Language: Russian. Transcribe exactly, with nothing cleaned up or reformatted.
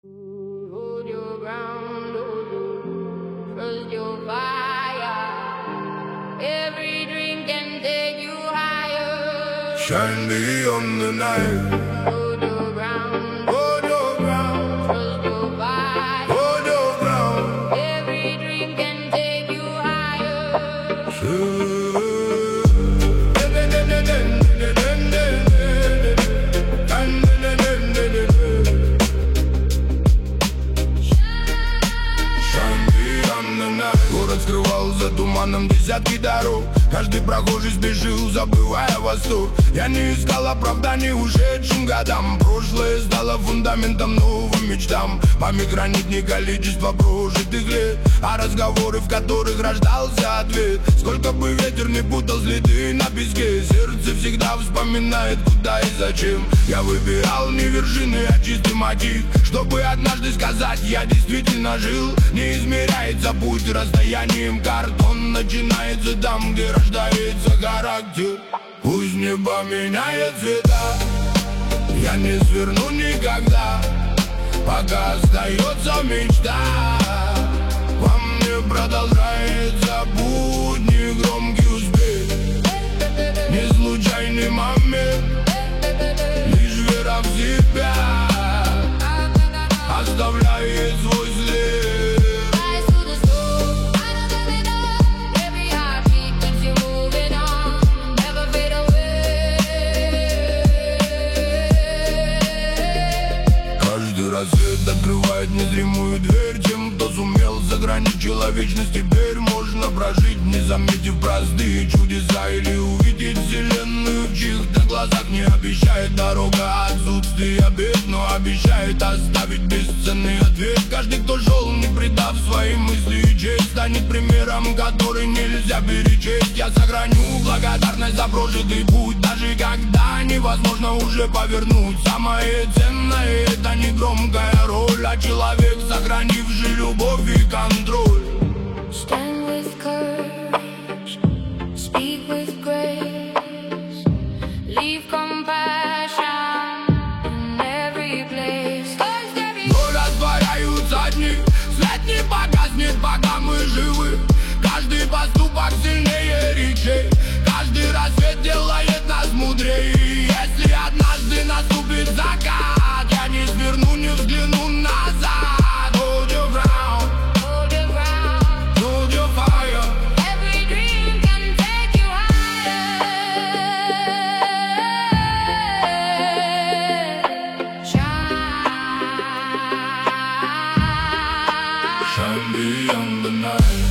Hold your ground, hold your, trust your fire. Every dream can take you higher. Shine beyond the night. Hold your ground, Hold your ground. trust your fire. Hold your ground. Every dream can take you higher. Город скрывал за туманом десятки дорог. Каждый прохожий спешил, забывая восток. Я не искал оправданий ушедшим годам. Прошлое стало фундаментом новым мечтам. Память хранит не количество прожитых лет, а разговоры, в которых рождался ответ. Сколько бы ветер не путал следы на песке, сердце всегда вспоминает, куда и зачем. Я выбирал не вершины, а чистый мотив, чтобы однажды сказать, я действительно жил. Не измеряется путь расстоянием карт, он начинается там, где рождается характер. Пусть небо меняет цвета, я не сверну никогда, пока остается мечта. Во мне продолжается путь, не громкий успех, не случайный момент, лишь вера в себя оставляет свой след. Рассвет открывает незримую дверь. Тем, кто сумел сохранить человечность, теперь можно прожить, не заметив простые чудеса, или увидеть вселенную в чьих-то глазах. Не обещает дорога отсутствие бед, но обещает оставить бесценный ответ. Каждый, кто шел, не предав свои мысли и честь, станет примером, который нельзя перечесть. Я сохраню благодарность за прожитый путь, даже когда невозможно уже повернуть. Самое ценное — это не громкая роль, а человек, сохранивший любовь и контроль. Stand with courage, speak with grace, leave compassion in every place. Но растворяются дни, свет не погаснет, пока мы живы. Каждый поступок сильнее речей, каждый рассвет делает нас мудрее. Если однажды наступит закат, я не сверну, не взгляну назад. Hold your ground, Hold your ground, hold your fire. every dream can take you higher. Shine. Shine beyond the night.